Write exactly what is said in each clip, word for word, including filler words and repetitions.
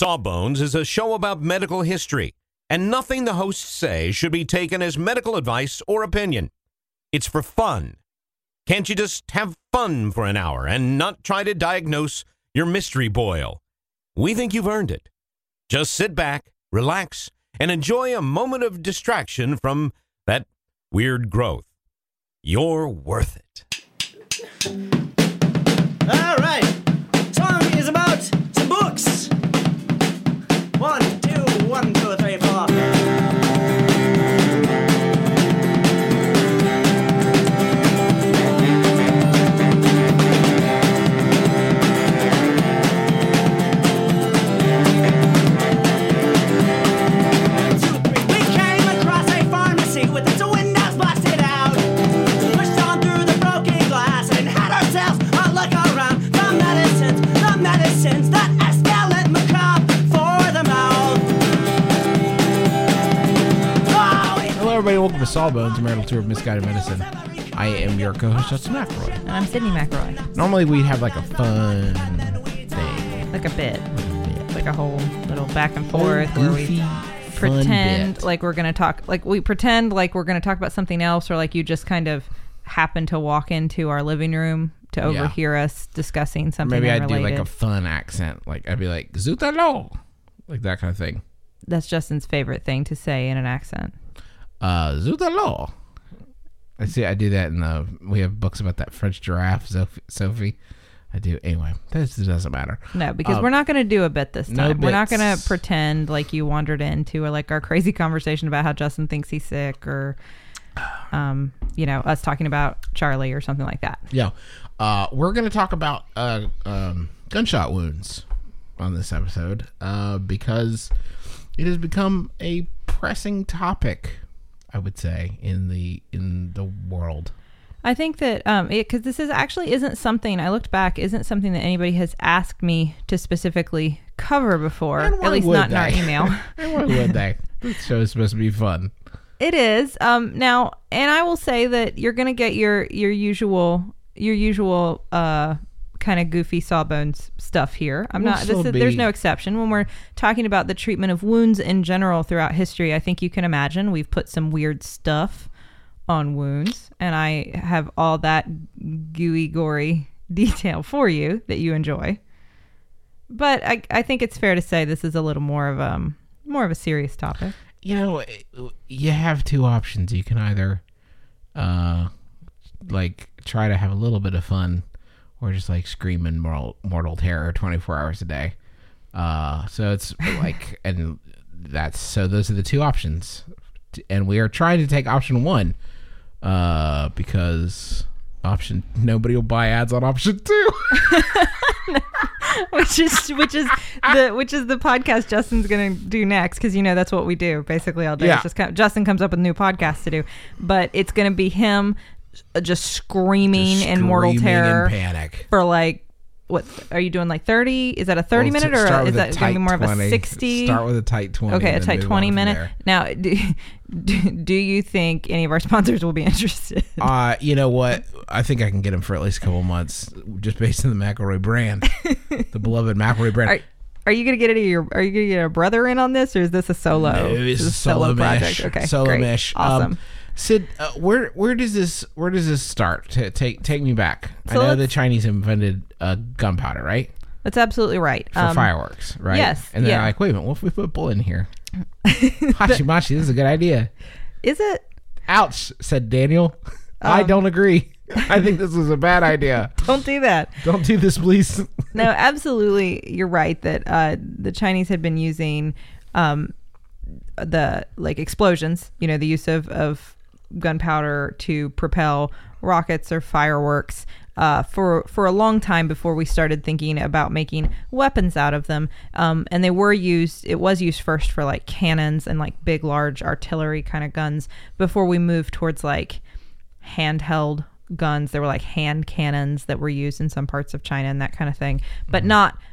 Sawbones is a show about medical history, and nothing the hosts say should be taken as medical advice or opinion. It's for fun. Can't you just have fun for an hour and not try to diagnose your mystery boil? We think you've earned it. Just sit back, relax, and enjoy a moment of distraction from that weird growth. You're worth it. All right. Song is about some books. One, two, one, two, three, four. Everybody, welcome to Sawbones, a marital tour of misguided medicine. I am your co-host, Justin McElroy. And I'm Sydney McElroy. Normally we'd have like a fun thing. Like a bit. Yeah. Like a whole little back and forth where goofy, we pretend bit. like we're going to talk, like we pretend like we're going to talk about something else, or like you just kind of happen to walk into our living room to Yeah. overhear us discussing something Maybe I'd unrelated. do like a fun accent. Like I'd be like, Zutalo! Like that kind of thing. That's Justin's favorite thing to say in an accent. Uh, Zutalo! I see, I do that in the, we have books about that French giraffe, Sophie. Sophie. I do. Anyway, this doesn't matter. No, because Um, we're not going to do a bit this no time. We're not bits. going to pretend like you wandered into or like our crazy conversation about how Justin thinks he's sick, or, um, you know, us talking about Charlie or something like that. Yeah. Uh, we're going to talk about uh, um, gunshot wounds on this episode uh, because it has become a pressing topic, I would say, in the in the world. I think that um because this is actually isn't something I looked back isn't something that anybody has asked me to specifically cover before, And why at least would not in our they? email. And why would they? This show is supposed to be fun. It is um now, and I will say that you're gonna get your your usual your usual uh kind of goofy Sawbones stuff here. I'm We'll not this still is, there's be- no exception when we're talking about the treatment of wounds in general throughout history. I think you can imagine we've put some weird stuff on wounds, and I have all that gooey gory detail for you that you enjoy. But I I think it's fair to say this is a little more of um more of a serious topic. You know, you have two options. You can either uh like try to have a little bit of fun, or just like scream in mortal, mortal terror twenty-four hours a day. Uh, so it's like, and that's, so those are the two options. And we are trying to take option one, uh, because option, nobody will buy ads on option two. which is, which is the, which is the podcast Justin's going to do next. Cause you know, that's what we do basically all day. Yeah. It's just kind of, Justin comes up with new podcasts to do, but it's going to be him just screaming, Just in mortal screaming terror in panic. for like, what are you doing? Like thirty? Is that a thirty Well, minute, s- or start is with a that going to tight be more twenty. of a sixty? Start with a tight twenty. Okay, a and then tight move twenty on from minute. there. Now, do, do, do you think any of our sponsors will be interested? Uh, you know what? I think I can get them for at least a couple months, just based on the McElroy brand, the beloved McElroy brand. Are, are you gonna get any of your? Are you gonna get a brother in on this, or is this a solo? No, is it's this a solo project? mesh. Okay, solo great. mesh. Awesome. Um, Sid, uh, where where does this where does this start? T- take take me back. So I know let's- the Chinese invented uh, gunpowder, right, That's absolutely right. for Um, fireworks, right? yes, And they're yeah. like, wait a minute, what if we put bull in here? Hachi machi, this is a good idea. Is it? Ouch, said Daniel. I Um, don't agree. I think this is a bad idea. Don't do that. Don't do this, please. No, absolutely, you're right that uh, the Chinese had been using um, the like explosions. You know, the use of of gunpowder to propel rockets or fireworks uh, for for a long time before we started thinking about making weapons out of them. Um, and they were used. It was used first for like cannons and like big, large artillery kind of guns before we moved towards like handheld guns. There were like hand cannons that were used in some parts of China and that kind of thing, but not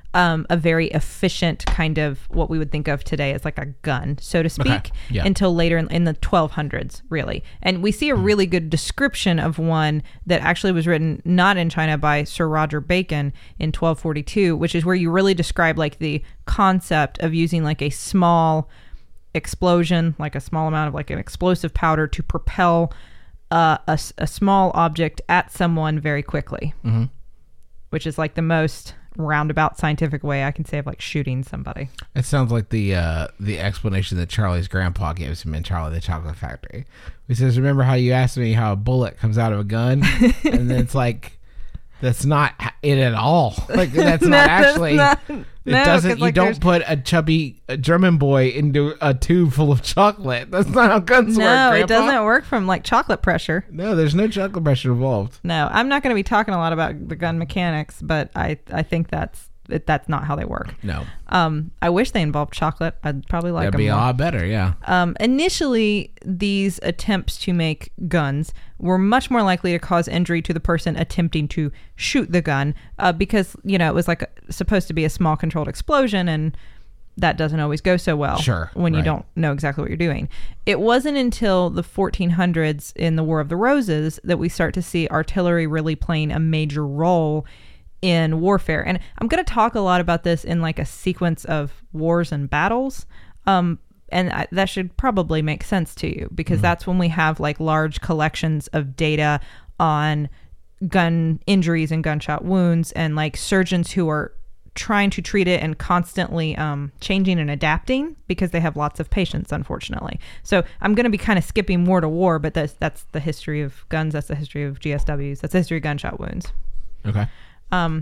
um, a very efficient kind of what we would think of today as like a gun, so to speak, Okay. Yeah. until later in, in the twelve hundreds, really. And we see a really good description of one that actually was written not in China by Sir Roger Bacon in twelve forty-two, which is where you really describe like the concept of using like a small explosion, like a small amount of like an explosive powder to propel uh, a, s- a small object at someone very quickly, Mm-hmm. which is like the most roundabout scientific way I can say of like shooting somebody. It sounds like the uh, the explanation that Charlie's grandpa gives him in Charlie the Chocolate Factory. He says, "Remember how you asked me how a bullet comes out of a gun?" And then it's like, that's not it at all. Like that's No, not that's actually. not- it no, doesn't. 'cause, You like, don't there's- put a chubby uh, German boy into a tube full of chocolate. That's not how guns work. No, it Grandpa. doesn't work from like chocolate pressure. No, there's no chocolate pressure involved. No, I'm not going to be talking a lot about the gun mechanics, but I, I think that's it, that's not how they work. No, Um, I wish they involved chocolate. I'd probably like that'd them be a more. lot better. Yeah. Um, initially, these attempts to make guns were much more likely to cause injury to the person attempting to shoot the gun, uh, because you know it was like a, supposed to be a small controlled explosion, and that doesn't always go so well. Sure, when you right. don't know exactly what you're doing. It wasn't until the fourteen hundreds in the War of the Roses that we start to see artillery really playing a major role in warfare. And I'm going to talk a lot about this in like a sequence of wars and battles. Um, and I, that should probably make sense to you because Mm-hmm. that's when we have like large collections of data on gun injuries and gunshot wounds and like surgeons who are trying to treat it and constantly um, changing and adapting because they have lots of patients, unfortunately. So I'm going to be kind of skipping war to war, but that's, that's the history of guns. That's the history of G S Ws. That's the history of gunshot wounds. Okay. Um,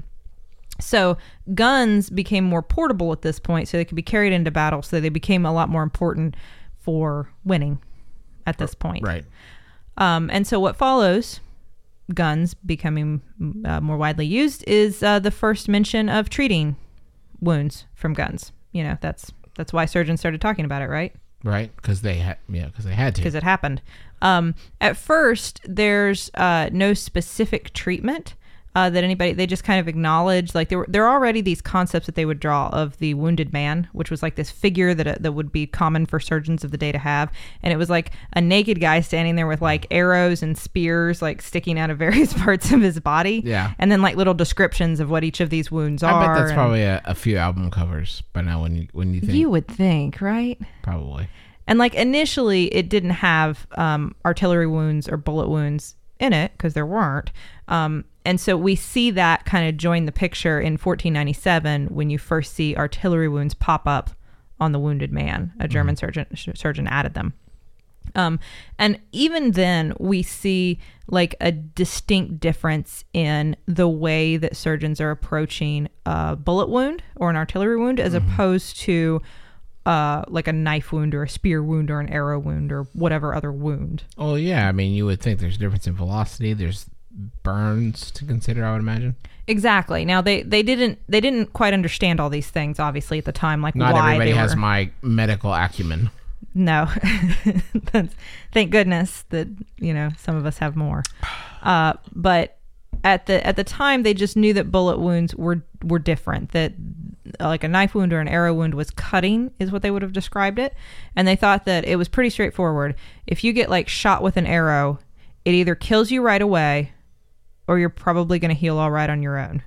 so guns became more portable at this point, so they could be carried into battle. So they became a lot more important for winning at this point. Right. Um, and so what follows, guns becoming uh, more widely used, is uh, the first mention of treating wounds from guns. You know, that's that's why surgeons started talking about it, right? Right. Because they had. Yeah. Because they had to. Because it happened. Um, at first, there's uh, no specific treatment uh, that anybody, they just kind of acknowledge, like there were, there are already these concepts that they would draw of the wounded man, which was like this figure that, uh, that would be common for surgeons of the day to have. And it was like a naked guy standing there with like arrows and spears, like sticking out of various parts of his body. Yeah. And then like little descriptions of what each of these wounds I are. bet that's and- probably a, a few album covers by now. When you when you think You would think, right? probably. And like initially, it didn't have um, artillery wounds or bullet wounds in it because there weren't. Um, and so we see that kind of join the picture in fourteen ninety-seven when you first see artillery wounds pop up on the wounded man. A German surgeon surgeon added them. Um, and even then, we see like a distinct difference in the way that surgeons are approaching a bullet wound or an artillery wound as opposed to uh, like a knife wound or a spear wound or an arrow wound or whatever other wound. Oh yeah, I mean, you would think there's a difference in velocity. There's burns to consider, I would imagine. Exactly. Now they, they didn't they didn't quite understand all these things obviously at the time, like Not why everybody they has were. my medical acumen. No, That's, thank goodness that you know some of us have more. Uh, but at the at the time, they just knew that bullet wounds were were different. That like a knife wound or an arrow wound was cutting, is what they would have described it, and they thought that it was pretty straightforward. If you get like shot with an arrow, it either kills you right away, or you're probably going to heal all right on your own.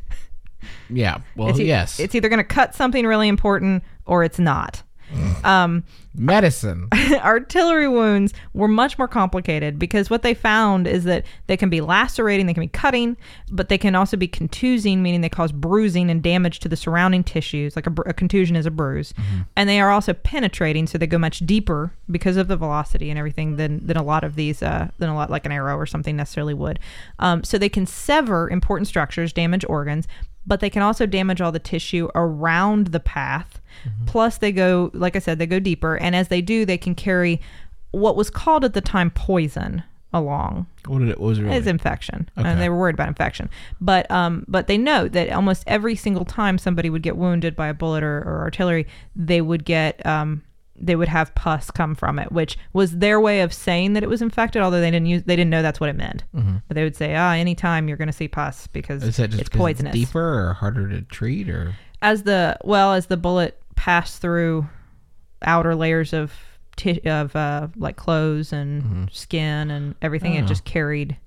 Yeah. Well, it's e- yes. it's either going to cut something really important or it's not. Um, Medicine. artillery wounds were much more complicated because what they found is that they can be lacerating, they can be cutting, but they can also be contusing, meaning they cause bruising and damage to the surrounding tissues. Like a, bru- a contusion is a bruise. Mm-hmm. And they are also penetrating, so they go much deeper because of the velocity and everything than, than a lot of these, uh, than a lot like an arrow or something necessarily would. Um, so they can sever important structures, damage organs, but they can also damage all the tissue around the path. Mm-hmm. Plus, they go, like I said, they go deeper. And as they do, they can carry what was called at the time poison along. What did it? What was it really? It's infection. Okay. And they were worried about infection. But um, but they know that almost every single time somebody would get wounded by a bullet or, or artillery, they would get um, they would have pus come from it, which was their way of saying that it was infected, although they didn't use they didn't know that's what it meant. Mm-hmm. But they would say, ah, anytime you're going to see pus because Is that just it's 'cause poisonous. It's deeper or harder to treat, or as the well as the bullet passed through outer layers of t- of uh, like clothes and Mm-hmm. skin and everything, Oh. it just carried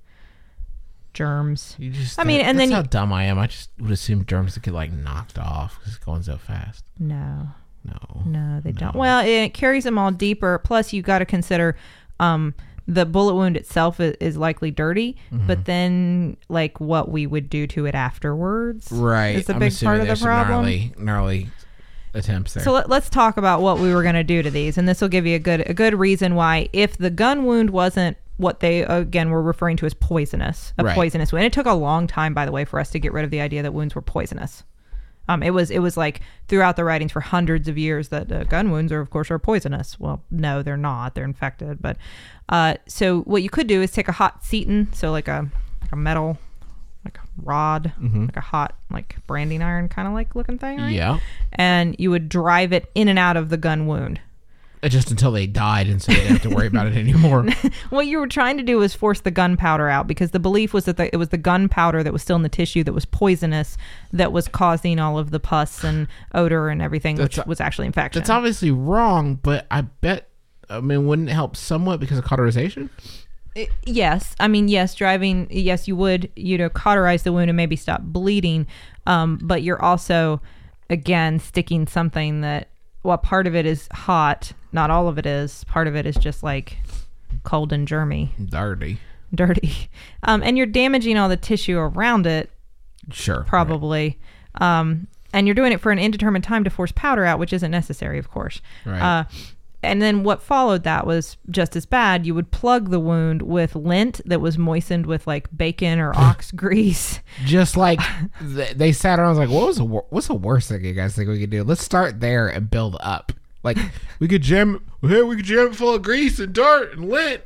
germs. You just, I mean, that- and that's then how you- dumb I am. I just would assume germs would get like knocked off because it's going so fast. No, No. no, they don't. No. Well, it carries them all deeper. Plus, you got to consider um, the bullet wound itself is, is likely dirty, Mm-hmm. but then like what we would do to it afterwards, Right. is a I'm big assuming part of the there's some problem. Gnarly, gnarly attempts there. So let, let's talk about what we were going to do to these, and this will give you a good a good reason why, if the gun wound wasn't what they again were referring to as poisonous, a Right. poisonous wound. It took a long time, by the way, for us to get rid of the idea that wounds were poisonous. Um, it was it was like throughout the writings for hundreds of years that uh, gun wounds are of course are poisonous. Well, no, they're not. They're infected. But uh, so what you could do is take a hot ceton, so like a like a metal like a rod, Mm-hmm. like a hot like branding iron kind of like looking thing, right? Yeah. And you would drive it in and out of the gun wound. Uh, Just until they died, and so they didn't have to worry about it anymore. What you were trying to do was force the gunpowder out, because the belief was that the, it was the gunpowder that was still in the tissue that was poisonous, that was causing all of the pus and odor and everything, That's which a- was actually infection. That's obviously wrong, but I bet, I mean, wouldn't it help somewhat because of cauterization? I- yes, I mean, yes, driving, yes, you would, you know, cauterize the wound and maybe stop bleeding, um, but you're also, again, sticking something that, well, part of it is hot, not all of it is. Part of it is just like cold and germy, Dirty. dirty, um, and you're damaging all the tissue around it, Sure. probably, um, and you're doing it for an indeterminate time to force powder out, which isn't necessary, of course. Right. Uh, and then what followed that was just as bad. You would plug the wound with lint that was moistened with like bacon or ox grease. Just like th- they sat around, and was like, "What was the wor- what's the worst thing you guys think we could do? Let's start there and build up. Like we could jam, hey, we could jam it full of grease and dirt and lint.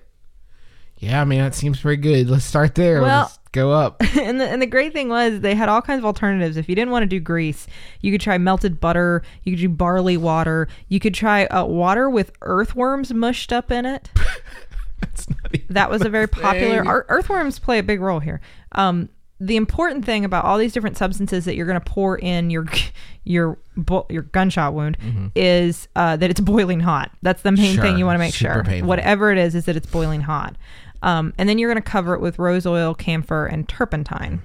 Yeah, I mean that seems pretty good. Let's start there. Well- Let's go up. and the and the great thing was they had all kinds of alternatives. If you didn't want to do grease, you could try melted butter. You could do barley water. You could try uh, water with earthworms mushed up in it. That's not even That was a very popular. thing. Ear- earthworms play a big role here. Um, the important thing about all these different substances that you're going to pour in your your bu- your gunshot wound is uh, that it's boiling hot. That's the main Sure. thing you want to make Super sure. painful. Whatever it is, is that it's boiling hot. Um, and then you're going to cover it with rose oil, camphor, and turpentine.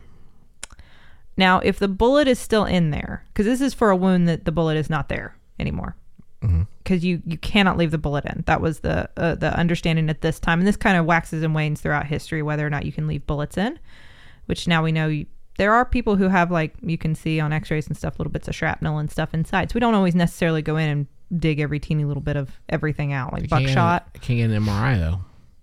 Now, if the bullet is still in there, because this is for a wound that the bullet is not there anymore, because you you cannot leave the bullet in. That was the uh, the understanding at this time, and this kind of waxes and wanes throughout history whether or not you can leave bullets in. Which now we know you, there are people who have, like you can see on X-rays and stuff, little bits of shrapnel and stuff inside. So we don't always necessarily go in and dig every teeny little bit of everything out, like You can't get- buckshot. Can't get an M R I though.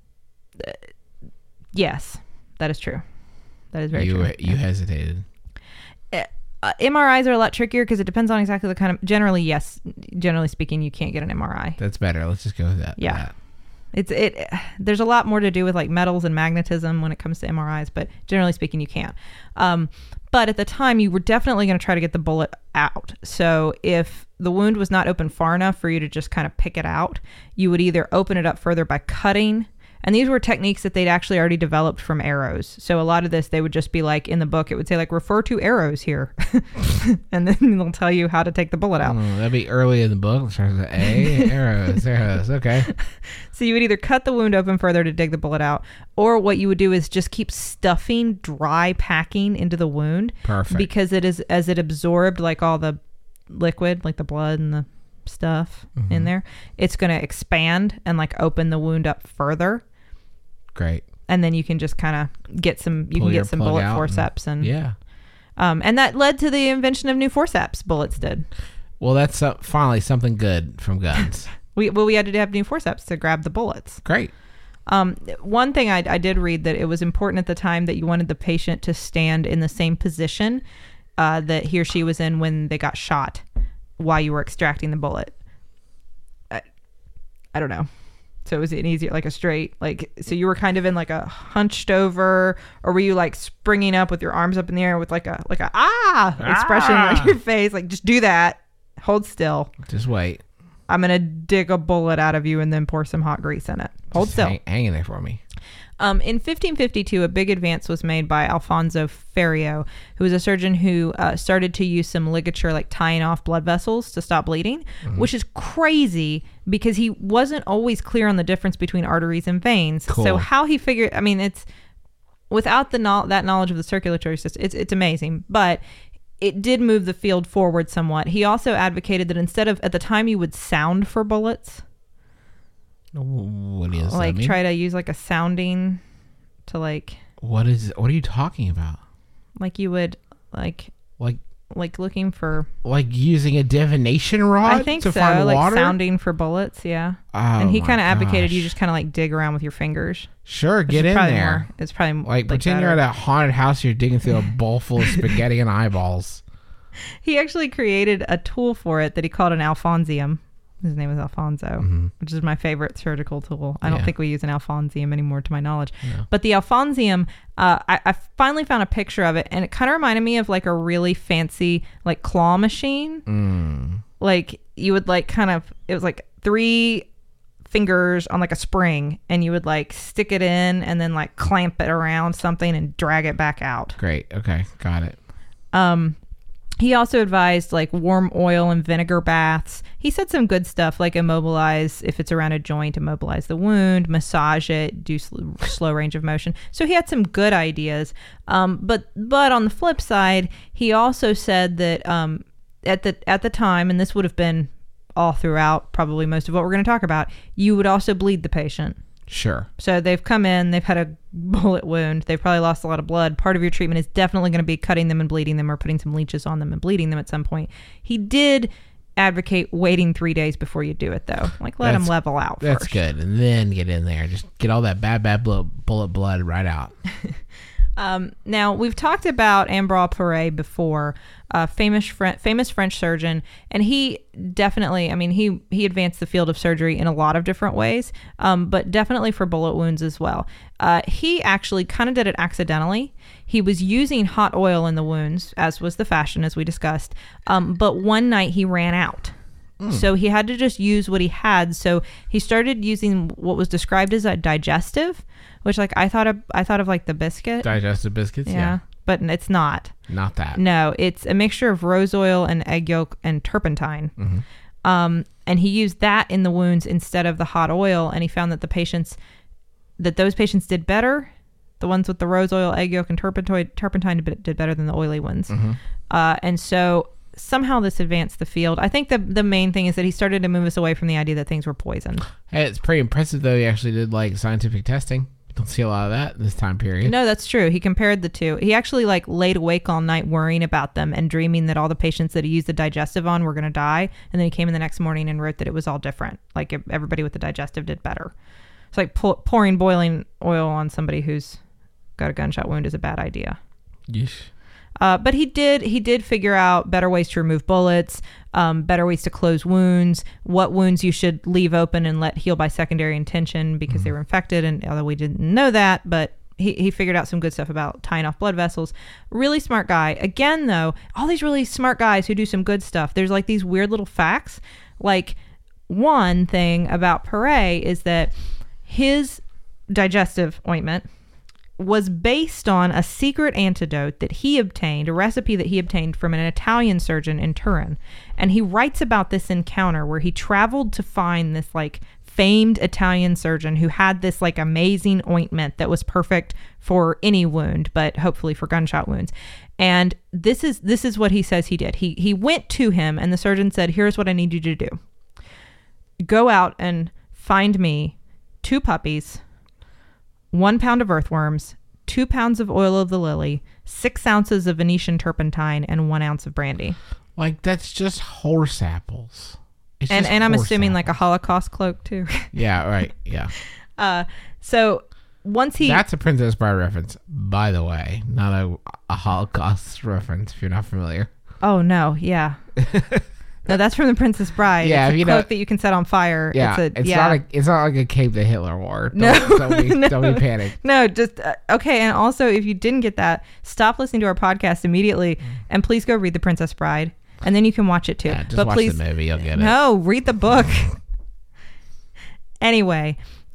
Yes, that is true. That is very you true. you hesitated. Uh, M R Is are a lot trickier because it depends on exactly the kind of. Generally, yes. Generally speaking, you can't get an M R I. That's better. Let's just go with that. Yeah. that. It's it. There's a lot more to do with like metals and magnetism when it comes to M R Is, but generally speaking, you can't. Um, but at the time, you were definitely going to try to get the bullet out. So if the wound was not open far enough for you to just kind of pick it out, you would either open it up further by cutting. And these were techniques that they'd actually already developed from arrows. So a lot of this, they would just be like, in the book, it would say like, refer to arrows here. And then they'll tell you how to take the bullet out. Oh, that'd be early in the book. Let's start with A, arrows, arrows. Okay. So you would either cut the wound open further to dig the bullet out, or what you would do is just keep stuffing dry packing into the wound. Perfect. Because it is, as it absorbed like all the liquid, like the blood and the stuff Mm-hmm. in there, it's going to expand and like open the wound up further. Great. And then you can just kind of get some, you Pull can your get some plug bullet out forceps and, Yeah. um, and that led to the invention of new forceps. Bullets did. Well, that's uh, finally something good from guns. We well, we had to have new forceps to grab the bullets. Great. Um, one thing I, I did read that it was important at the time that you wanted the patient to stand in the same position uh, that he or she was in when they got shot while you were extracting the bullet. I, I don't know. So was it an easier, like a straight, like, so you were kind of in like a hunched over, or were you like springing up with your arms up in the air with like a, like a, ah, expression on your face? Like, just do that. Hold still. Just wait. I'm going to dig a bullet out of you and then pour some hot grease in it. Hold Just still. Hang, hang in there for me. Um, in fifteen fifty-two, a big advance was made by Alfonso Ferrio, who was a surgeon who uh, started to use some ligature, like tying off blood vessels to stop bleeding, mm-hmm. which is crazy because he wasn't always clear on the difference between arteries and veins. Cool. So how he figured, I mean, it's without the no- that knowledge of the circulatory system, it's it's amazing, but it did move the field forward somewhat. He also advocated that instead of, at the time, you would sound for bullets. What is like that mean? Try to use like a sounding to like what is what are you talking about? Like you would like like like looking for like using a divination rod I think to so find like water? sounding for bullets. Yeah. Oh, and he kind of advocated gosh. you just kind of like dig around with your fingers. Sure, which get is in probably there. more- it's probably like, like pretend better. you're at a haunted house. You're digging through a bowl full of spaghetti and eyeballs. He actually created a tool for it that he called an Alfonsium. His name is Alfonso, Mm-hmm. which is my favorite surgical tool. I don't Yeah. think we use an Alfonsium anymore to my knowledge. No. But the Alfonsium, uh, I, I finally found a picture of it, and it kind of reminded me of like a really fancy like claw machine. Mm. Like you would like kind of, it was like three fingers on like a spring, and you would like stick it in and then like clamp it around something and drag it back out. Great. Okay, got it. Um, he also advised like warm oil and vinegar baths. He said some good stuff like immobilize, if it's around a joint, immobilize the wound, massage it, do sl- slow range of motion. So he had some good ideas. Um, but but on the flip side, he also said that um, at the at the time, and this would have been all throughout probably most of what we're going to talk about, you would also bleed the patient. Sure. So they've come in, they've had a bullet wound, they've probably lost a lot of blood. Part of your treatment is definitely going to be cutting them and bleeding them or putting some leeches on them and bleeding them at some point. He did advocate waiting three days before you do it, though. Like, let That's- them level out That's first. good. And then get in there. Just get all that bad, bad blo- bullet blood right out. Um, now, we've talked about Ambroise Paré before, a famous French, famous French surgeon, and he definitely, I mean, he, he advanced the field of surgery in a lot of different ways, um, but definitely for bullet wounds as well. Uh, he actually kind of did it accidentally. He was using hot oil in the wounds, as was the fashion, as we discussed, um, but one night he ran out. So he had to just use what he had. So he started using what was described as a digestive, which like I thought of, I thought of like the biscuit. Digestive biscuits? yeah, Yeah. but it's not. Not that. No, it's a mixture of rose oil and egg yolk and turpentine. Mm-hmm. Um, and he used that in the wounds instead of the hot oil. And he found that the patients, that those patients did better. The ones with the rose oil, egg yolk, and turpentine, turpentine did did better than the oily ones. Mm-hmm. Uh, and so somehow this advanced the field. I think the the main thing is that he started to move us away from the idea that things were poisoned. Hey, it's pretty impressive, though. He actually did, like, scientific testing. Don't see a lot of that in this time period. No, that's true. He compared the two. He actually like laid awake all night worrying about them and dreaming that all the patients that he used the digestive on were going to die. And then he came in the next morning and wrote that it was all different. Like everybody with the digestive did better. It's like pour, pouring boiling oil on somebody who's got a gunshot wound is a bad idea. Yeesh. Uh, but he did he did figure out better ways to remove bullets, um, better ways to close wounds, what wounds you should leave open and let heal by secondary intention because mm-hmm. they were infected. And although we didn't know that, but he, he figured out some good stuff about tying off blood vessels. Really smart guy. Again, though, all these really smart guys who do some good stuff. There's like these weird little facts. Like one thing about Paré is that his digestive ointment was based on a secret antidote that he obtained, a recipe that he obtained from an Italian surgeon in Turin. And he writes about this encounter where he traveled to find this like famed Italian surgeon who had this like amazing ointment that was perfect for any wound, but hopefully for gunshot wounds. And this is this is what he says he did. He he went to him and the surgeon said, "Here's what I need you to do. Go out and find me two puppies, one pound of earthworms, two pounds of oil of the lily, six ounces of Venetian turpentine, and one ounce of brandy." Like, that's just horse apples. It's And just and I'm horse assuming like a apples. Holocaust cloak too. Yeah, right. Yeah. uh, so once he That's a Princess Bride reference, by the way. Not a, a Holocaust reference, if you're not familiar. oh no, yeah. No, that's from The Princess Bride. Yeah, it's a you cloak know- that you can set on fire. Yeah, it's, a, it's yeah. not a, it's not like a cape that Hitler wore. Don't, No, don't be, no. don't be panicked. No, just uh, okay. And also, if you didn't get that, stop listening to our podcast immediately, and please go read The Princess Bride, and then you can watch it too. Yeah, just but watch please, the movie, you'll get it. no, read the book. Anyway,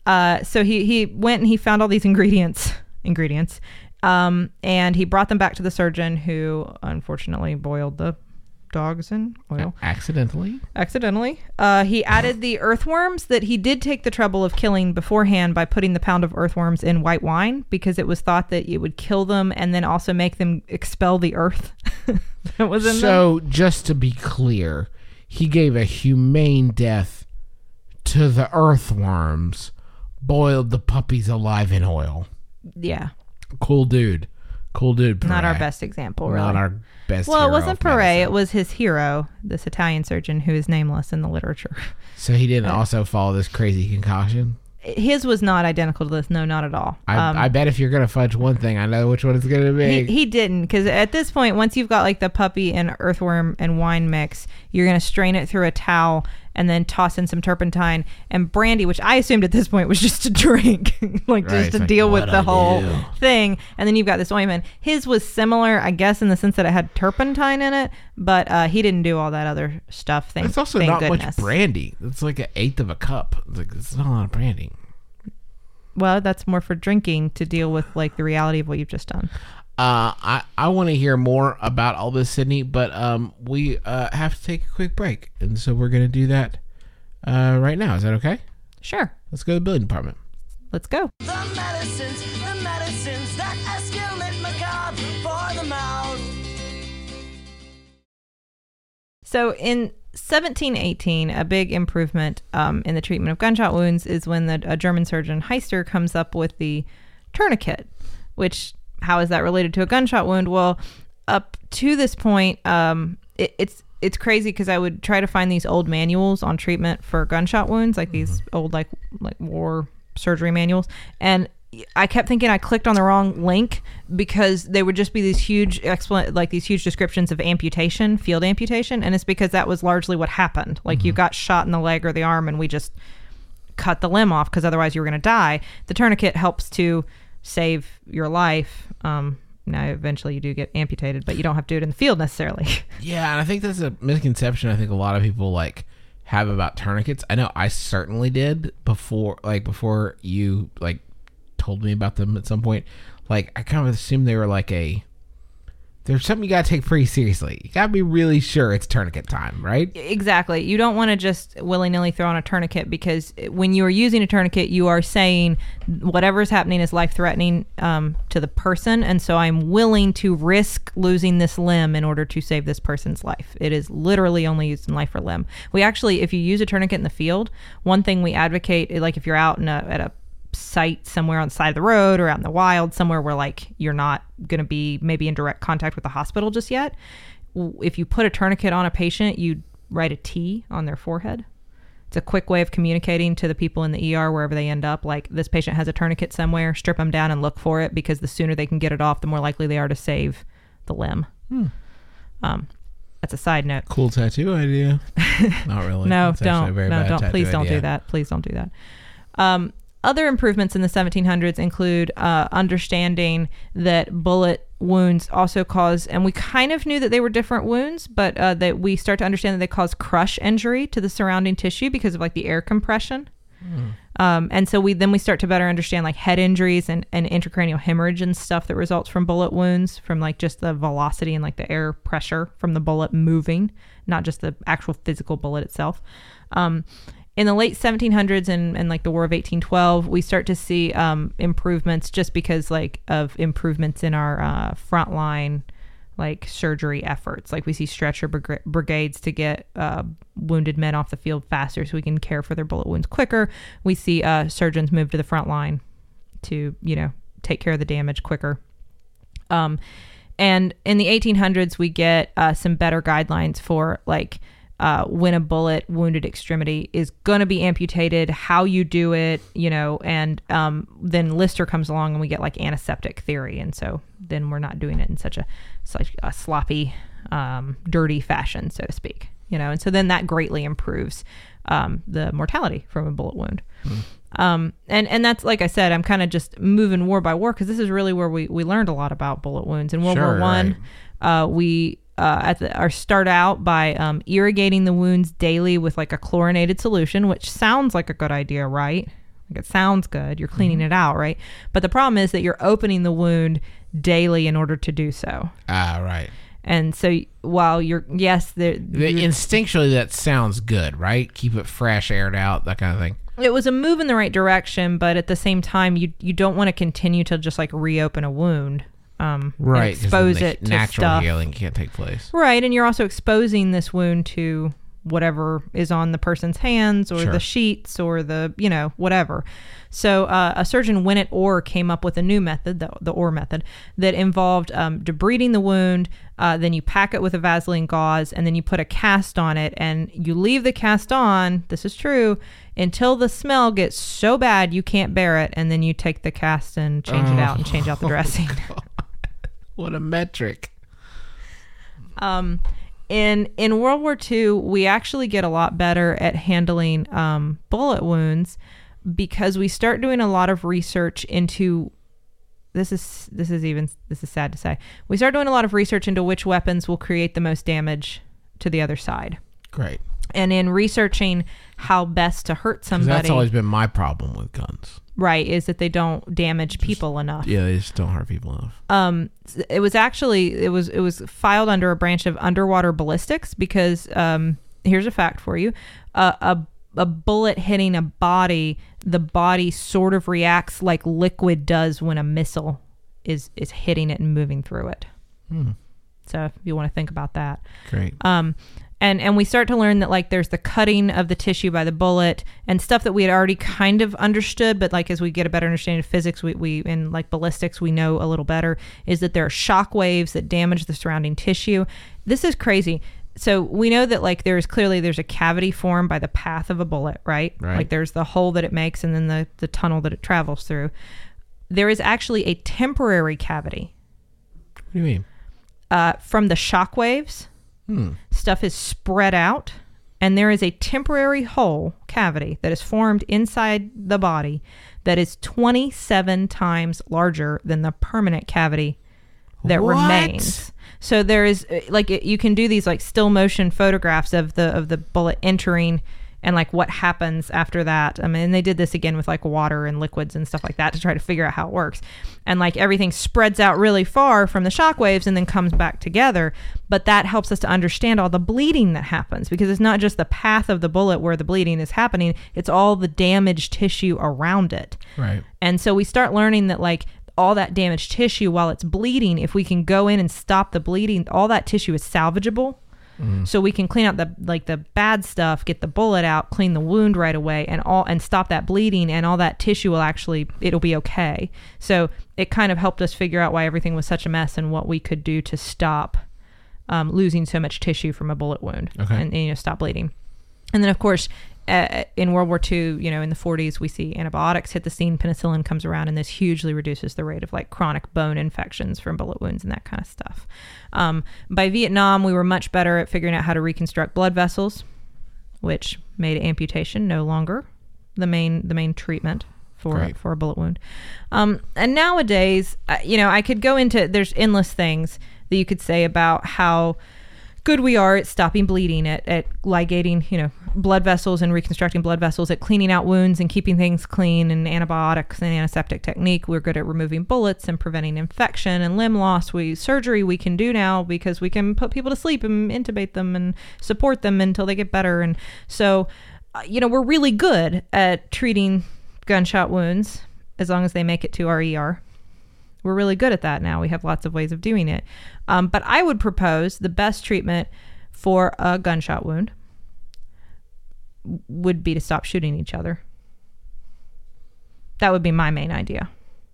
uh, so he he went and he found all these ingredients ingredients, um, and he brought them back to the surgeon, who unfortunately boiled the dogs in oil accidentally. Accidentally, uh, he added the earthworms that he did take the trouble of killing beforehand by putting the pound of earthworms in white wine, because it was thought that it would kill them and then also make them expel the earth that was in them. So, just to be clear, he gave a humane death to the earthworms, boiled the puppies alive in oil. Yeah. Cool dude. Cool dude. Not our Perret. best example, really. Not our best Well, it hero wasn't of Perret. medicine. It was his hero, this Italian surgeon who is nameless in the literature. So he didn't also follow this crazy concoction? His was not identical to this. No, not at all. I, Um, I bet if you're going to fudge one thing, I know which one it's going to He, be. he didn't, because at this point, once you've got like the puppy and earthworm and wine mix, you're going to strain it through a towel and then toss in some turpentine and brandy, which I assumed at this point was just a drink, like Right, just it's to like, deal with what the I whole do. thing. And then you've got this ointment. His was similar, I guess, in the sense that it had turpentine in it, but uh, he didn't do all that other stuff. Thank, It's also thank not goodness. much brandy. It's like an eighth of a cup. It's like it's not a lot of brandy. Well, that's more for drinking to deal with like the reality of what you've just done. Uh, I, I want to hear more about all this, Sydney, but um, we uh, have to take a quick break. And so we're going to do that uh, right now. Is that okay? Sure. Let's go to the building department. Let's go. The medicines, the medicines that escalate macabre for the mouth. So in seventeen eighteen, a big improvement um, in the treatment of gunshot wounds is when the a German surgeon Heister comes up with the tourniquet, which, how is that related to a gunshot wound? Well, up to this point, um, it, it's it's crazy because I would try to find these old manuals on treatment for gunshot wounds, like these old like like war surgery manuals, and I kept thinking I clicked on the wrong link because they would just be these huge explan- like these huge descriptions of amputation, field amputation, and it's because that was largely what happened. Like you got shot in the leg or the arm and we just cut the limb off because otherwise you were going to die. The tourniquet helps to save your life. Um, now eventually you do get amputated, but you don't have to do it in the field necessarily. Yeah, and I think that's a misconception I think a lot of people like have about tourniquets. I know I certainly did before, like before you like told me about them at some point. Like I kind of assumed they were like a there's something you gotta take pretty seriously. You gotta be really sure it's tourniquet time, right? Exactly. You don't want to just willy-nilly throw on a tourniquet, because when you are using a tourniquet, you are saying whatever is happening is life-threatening um, to the person, and so I'm willing to risk losing this limb in order to save this person's life. It is literally only used in life or limb. We actually, if you use a tourniquet in the field, one thing we advocate, like if you're out in a, at a site somewhere on the side of the road or out in the wild somewhere where like you're not going to be maybe in direct contact with the hospital just yet, if you put a tourniquet on a patient, you write a T on their forehead. It's a quick way of communicating to the people in the E R wherever they end up, like this patient has a tourniquet somewhere, strip them down and look for it, because the sooner they can get it off, the more likely they are to save the limb. Hmm. Um, that's a side note. Cool tattoo idea. Not really. No, It's actually a don't. very No, bad don't. tattoo Please don't idea. do that. Please don't do that. Um, other improvements in the seventeen hundreds include uh, understanding that bullet wounds also cause, and we kind of knew that they were different wounds, but uh, that we start to understand that they cause crush injury to the surrounding tissue because of like the air compression. Mm. Um, and so we then we start to better understand like head injuries and, and intracranial hemorrhage and stuff that results from bullet wounds, from like just the velocity and like the air pressure from the bullet moving, not just the actual physical bullet itself. Um, in the late seventeen hundreds and, and like the War of eighteen twelve, we start to see um, improvements just because like of improvements in our uh, frontline like surgery efforts. Like we see stretcher brig- brigades to get uh, wounded men off the field faster so we can care for their bullet wounds quicker. We see uh, surgeons move to the front line to, you know, take care of the damage quicker. Um, and in the eighteen hundreds, we get uh, some better guidelines for like uh, when a bullet wounded extremity is going to be amputated, how you do it, you know, and um, then Lister comes along and we get like antiseptic theory. And so then we're not doing it in such a, such a sloppy, um, dirty fashion, so to speak, you know, and so then that greatly improves um, the mortality from a bullet wound. Mm. Um, and, and that's, like I said, I'm kind of just moving war by war, because this is really where we, we learned a lot about bullet wounds. In World Sure, War One, right. uh, we uh, at the, our start out by um, irrigating the wounds daily with like a chlorinated solution, which sounds like a good idea, right? Like, it sounds good. You're cleaning mm-hmm. it out, right? But the problem is that you're opening the wound daily in order to do so. Ah, right. And so while you're, yes, the, the instinctually that sounds good, right? Keep it fresh, aired out, that kind of thing. It was a move in the right direction, but at the same time, you you don't want to continue to just like reopen a wound. Um, right. Expose it to natural stuff. healing can't take place. Right. And you're also exposing this wound to whatever is on the person's hands or Sure. the sheets or the, you know, whatever. So uh, a surgeon, Winnett Orr, came up with a new method, the, the Orr method, that involved um, debriding the wound. Uh, then you pack it with a Vaseline gauze, and then you put a cast on it, and you leave the cast on, this is true, until the smell gets so bad you can't bear it, and then you take the cast and change oh. it out and change out the dressing. What a metric. Um, in in World War Two, we actually get a lot better at handling um, bullet wounds because we start doing a lot of research into this is this is even this is sad to say. We start doing a lot of research into which weapons will create the most damage to the other side. Great. And in researching how best to hurt somebody, that's always been my problem with guns. Right, is that they don't damage Just, people enough. Yeah, they just don't hurt people enough. Um, it was actually it was it was filed under a branch of underwater ballistics because um, here's a fact for you: uh, a a bullet hitting a body, the body sort of reacts like liquid does when a missile is is hitting it and moving through it. Hmm. So if you want to think about that, great. Um, And and we start to learn that like there's the cutting of the tissue by the bullet and stuff that we had already kind of understood, but like as we get a better understanding of physics, we, we in like ballistics, we know a little better, is that there are shock waves that damage the surrounding tissue. This is crazy. So we know that like there's clearly there's a cavity formed by the path of a bullet, right? Right. Like there's the hole that it makes and then the, the tunnel that it travels through. There is actually a temporary cavity. What do you mean? Uh, from the shock waves. Hmm. Stuff is spread out, and there is a temporary hole cavity that is formed inside the body that is twenty-seven times larger than the permanent cavity that What? remains. So there is like you can do these like still motion photographs of the of the bullet entering and like what happens after that. I mean, they did this again with like water and liquids and stuff like that to try to figure out how it works. And like everything spreads out really far from the shock waves and then comes back together. But that helps us to understand all the bleeding that happens because it's not just the path of the bullet where the bleeding is happening. It's all the damaged tissue around it. Right. And so we start learning that like all that damaged tissue while it's bleeding, if we can go in and stop the bleeding, all that tissue is salvageable. Mm. So we can clean out the like the bad stuff, get the bullet out, clean the wound right away, and all and stop that bleeding, and all that tissue will actually it'll be okay. So it kind of helped us figure out why everything was such a mess and what we could do to stop um, losing so much tissue from a bullet wound, okay. and, and you know stop bleeding. And then of course uh, in World War Two, you know, in the forties, we see antibiotics hit the scene, penicillin comes around, and this hugely reduces the rate of like chronic bone infections from bullet wounds and that kind of stuff. Um, by Vietnam, we were much better at figuring out how to reconstruct blood vessels, which made amputation no longer the main the main treatment for Great. for a bullet wound. Um, and nowadays, uh, you know, I could go into there's endless things that you could say about how good we are at stopping bleeding, at, at ligating, you know, blood vessels and reconstructing blood vessels, at cleaning out wounds and keeping things clean, and antibiotics and antiseptic technique. We're good at removing bullets and preventing infection and limb loss. We surgery we can do now because we can put people to sleep and intubate them and support them until they get better. And so, uh, you know, we're really good at treating gunshot wounds as long as they make it to our E R. We're really good at that now. We have lots of ways of doing it. Um, but I would propose the best treatment for a gunshot wound would be to stop shooting each other. That would be my main idea.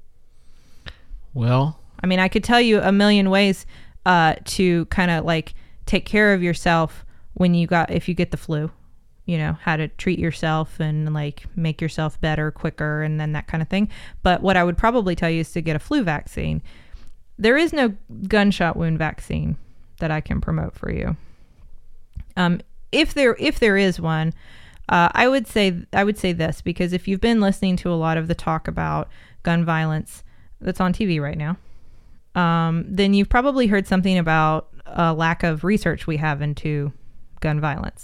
Well, I mean, I could tell you a million ways uh, to kind of like take care of yourself when you got, if you get the flu, you know, how to treat yourself and like make yourself better quicker and then that kind of thing. But what I would probably tell you is to get a flu vaccine. There is no gunshot wound vaccine that I can promote for you. Um, if there if there is one, uh, I would say I would say this, because if you've been listening to a lot of the talk about gun violence that's on T V right now, um, then you've probably heard something about a lack of research we have into gun violence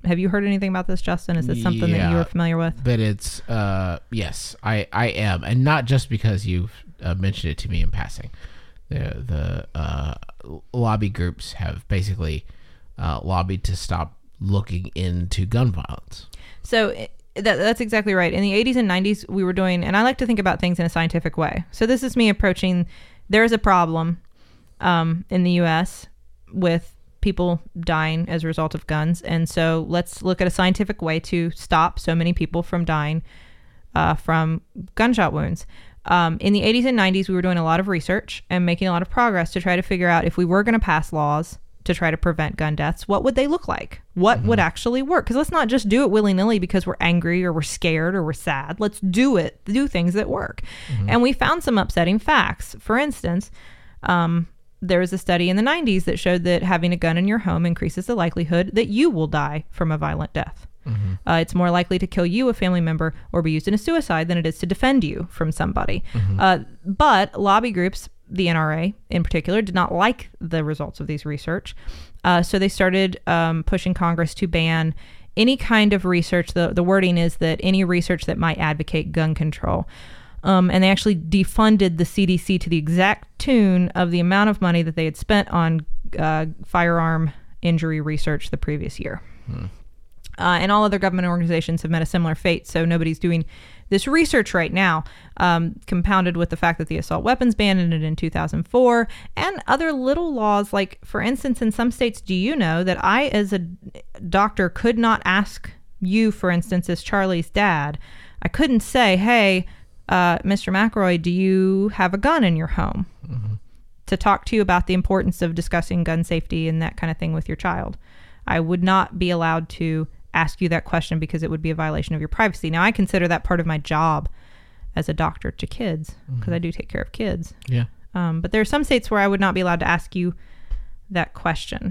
Have you heard anything about this, Justin? Is this something Yeah, that you are familiar with? But it's, uh, yes, I, I am. And not just because you've uh, mentioned it to me in passing. The, the uh, lobby groups have basically uh, lobbied to stop looking into gun violence. So it, that, that's exactly right. In the eighties and nineties, we were doing, and I like to think about things in a scientific way. So this is me approaching, there is a problem um, in the U S with people dying as a result of guns. And so let's look at a scientific way to stop so many people from dying uh, from gunshot wounds. Um, in the eighties and nineties, we were doing a lot of research and making a lot of progress to try to figure out if we were going to pass laws to try to prevent gun deaths, what would they look like? What mm-hmm. would actually work? Because let's not just do it willy-nilly because we're angry or we're scared or we're sad. Let's do it, do things that work. Mm-hmm. And we found some upsetting facts. For instance, um, there was a study in the nineties that showed that having a gun in your home increases the likelihood that you will die from a violent death. Mm-hmm. Uh, it's more likely to kill you, a family member, or be used in a suicide than it is to defend you from somebody. Mm-hmm. Uh, but lobby groups, the N R A in particular, did not like the results of these research. Uh, so they started um, pushing Congress to ban any kind of research. The, the wording is that any research that might advocate gun control. Um, and they actually defunded the C D C to the exact tune of the amount of money that they had spent on uh, firearm injury research the previous year. Hmm. Uh, and all other government organizations have met a similar fate. So nobody's doing this research right now, um, compounded with the fact that the assault weapons ban ended in two thousand four and other little laws. Like, for instance, in some states, do you know that I, as a doctor, could not ask you, for instance, as Charlie's dad, I couldn't say, hey, uh, Mister McElroy, do you have a gun in your home? Mm-hmm. To talk to you about the importance of discussing gun safety and that kind of thing with your child. I would not be allowed to ask you that question because it would be a violation of your privacy. Now, I consider that part of my job as a doctor to kids because mm-hmm. I do take care of kids. Yeah. Um, but there are some states where I would not be allowed to ask you that question.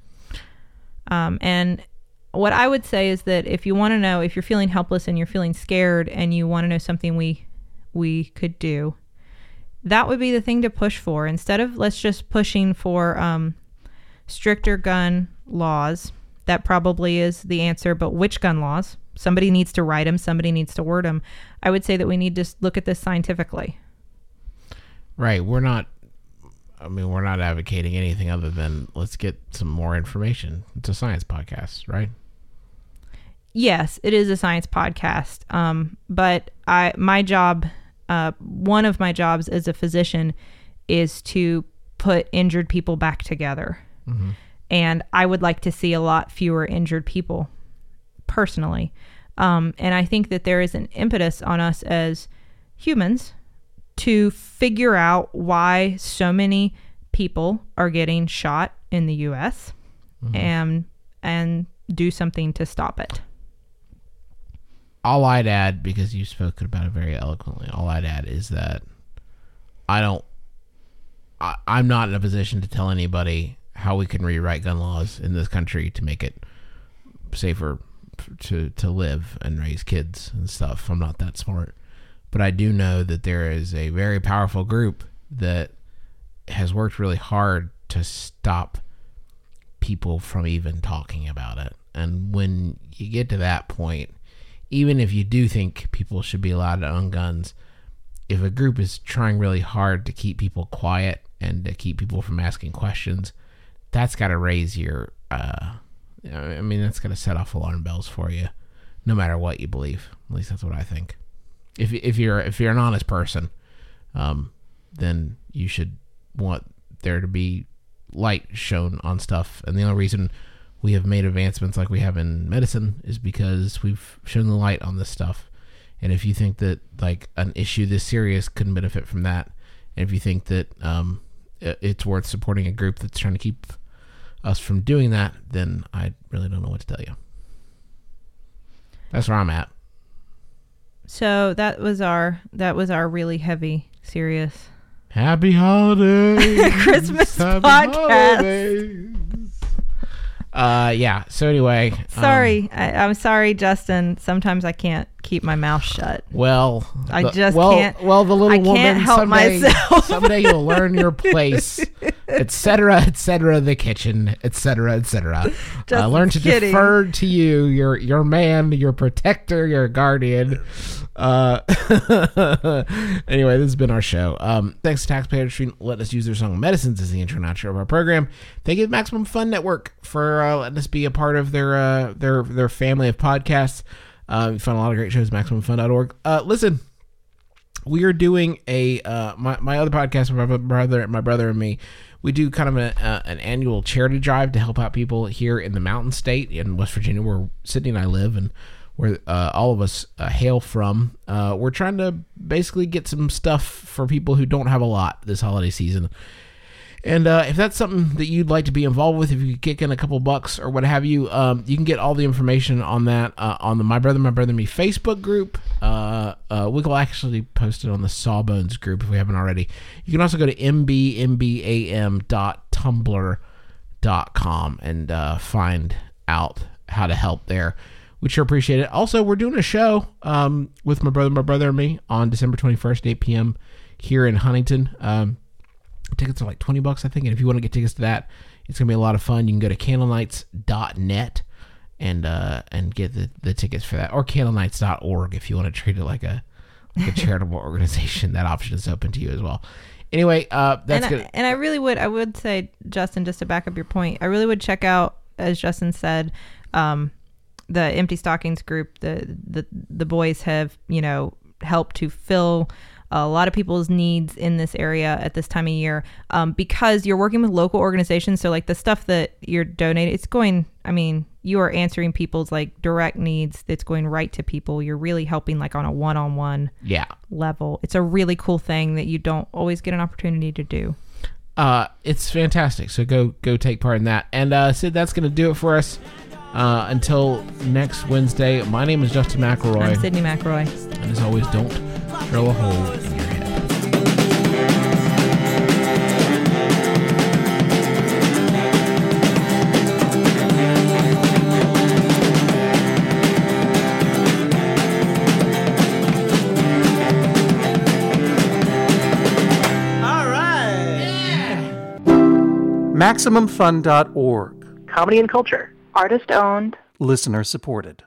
Um, and what I would say is that if you want to know, if you're feeling helpless and you're feeling scared and you want to know something we we could do, that would be the thing to push for. Instead of let's just pushing for um, stricter gun laws. That probably is the answer, but which gun laws? Somebody needs to write them. Somebody needs to word them. I would say that we need to look at this scientifically. Right. We're not, I mean, we're not advocating anything other than let's get some more information. It's a science podcast, right? Yes, it is a science podcast. Um, but I, my job, uh, one of my jobs as a physician is to put injured people back together. Mm-hmm. And I would like to see a lot fewer injured people, personally. Um, and I think that there is an impetus on us as humans to figure out why so many people are getting shot in the U S mm-hmm. and and do something to stop it. All I'd add, because you've spoken about it very eloquently, all I'd add is that I don't, I, I'm not in a position to tell anybody how we can rewrite gun laws in this country to make it safer to to live and raise kids and stuff. I'm not that smart. But I do know that there is a very powerful group that has worked really hard to stop people from even talking about it. And when you get to that point, even if you do think people should be allowed to own guns, if a group is trying really hard to keep people quiet and to keep people from asking questions, that's got to raise your, uh, I mean, that's got to set off alarm bells for you, no matter what you believe. At least that's what I think. If if you're if you're an honest person, um, then you should want there to be light shown on stuff. And the only reason we have made advancements like we have in medicine is because we've shown the light on this stuff. And if you think that like an issue this serious couldn't benefit from that, and if you think that um, it's worth supporting a group that's trying to keep us from doing that, then I really don't know what to tell you. That's where I'm at. So that was our that was our really heavy, serious Happy holidays. Christmas Happy podcast. Holidays. Uh, yeah. So anyway, sorry, um, I, I'm sorry, Justin. Sometimes I can't keep my mouth shut. Well, I the, just well, can't. Well, the little I woman. Can't help someday, myself. someday you'll learn your place et cetera, et cetera, the kitchen, et cetera, et cetera. Uh, learn to kidding. defer to you, your your man, your protector, your guardian. Uh, anyway, this has been our show. Um, thanks to Taxpayer Street letting us use their song Medicines as the intro and outro of our program. Thank you to Maximum Fun Network for uh, letting us be a part of their uh, their their family of podcasts. Uh, we found a lot of great shows at maximum fun dot org. Uh, listen, we are doing a uh, my my other podcast, my brother, my brother and me. We do kind of a, uh, an annual charity drive to help out people here in the Mountain State in West Virginia, where Sydney and I live, and where uh, all of us uh, hail from. Uh, we're trying to basically get some stuff for people who don't have a lot this holiday season. And uh, if that's something that you'd like to be involved with, if you could kick in a couple bucks or what have you, um, you can get all the information on that uh, on the My Brother, My Brother and Me Facebook group. Uh, uh, we will actually post it on the Sawbones group if we haven't already. You can also go to m b m b a m dot tumblr dot com and uh, find out how to help there. We'd sure appreciate it. Also, we're doing a show um, with My Brother, My Brother and Me on December twenty-first, eight p.m. here in Huntington. Um, tickets are like twenty bucks, I think. And if you want to get tickets to that, it's going to be a lot of fun. You can go to candle nights dot net and uh, and get the, the tickets for that. Or candle nights dot org if you want to treat it like a, like a charitable organization. That option is open to you as well. Anyway, uh, that's and good. I, and I really would, I would say, Justin, just to back up your point, I really would check out, as Justin said, um, the Empty Stockings group. The, the the boys have, you know, helped to fill a lot of people's needs in this area at this time of year, um, because you're working with local organizations. So like the stuff that you're donating, it's going, I mean, you are answering people's like direct needs. That's going right to people. You're really helping like on a one-on-one Yeah. level. It's a really cool thing that you don't always get an opportunity to do. Uh, it's fantastic. So go go take part in that. And uh, Sid, that's going to do it for us. Uh, until next Wednesday, my name is Justin McElroy. I'm Sydney McElroy. And as always, don't drill a hole in your head. All right. Maximum Fun dot org. Comedy and culture. Artist owned. Listener supported.